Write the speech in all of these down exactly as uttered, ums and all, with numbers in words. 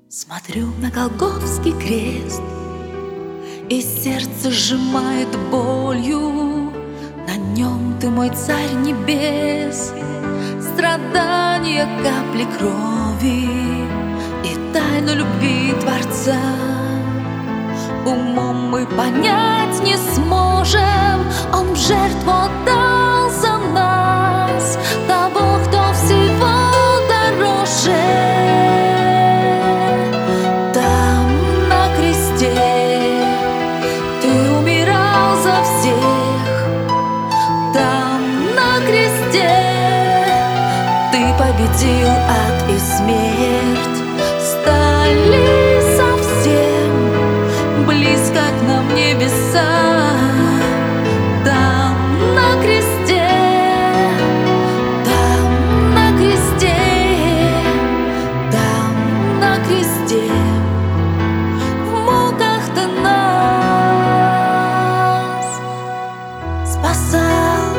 Смотрю на Голгофский крест, и сердце сжимает болью. На нем ты, мой царь небес, страдания, капли крови и тайну любви Творца. Умом мы понять не сможем, Он в жертву отдал за нас того, кто всего дороже. Победил ад и смерть, стали совсем близко к нам небеса. Там на кресте, там на кресте, там на кресте, в муках ты нас спасал.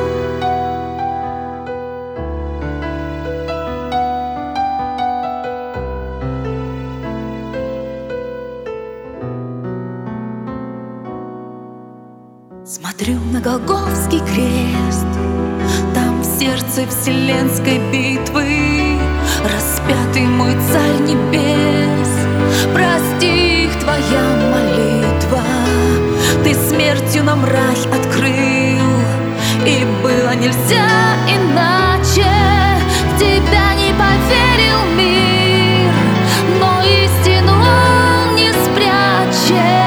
Смотрю на Голгофский крест, там в сердце вселенской битвы распятый мой царь небес. Прости их, твоя молитва, ты смертью нам рай открыл, и было нельзя иначе. В тебя не поверил мир, но истину он не спрячет.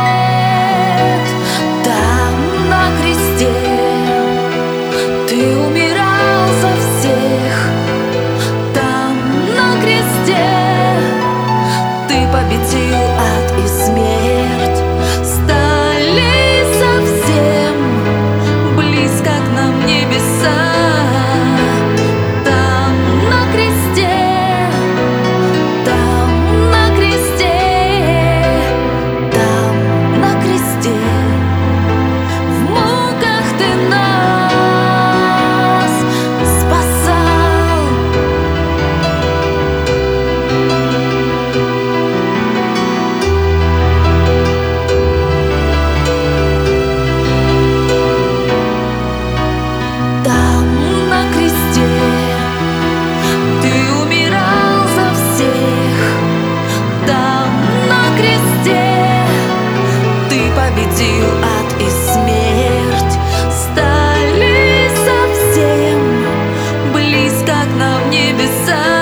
Победил ад и смерть, стали совсем близко к нам небеса. Там на кресте, там на кресте, там на кресте, в муках ты нас спасал. Победил ад и смерть, стали совсем близко к нам небеса.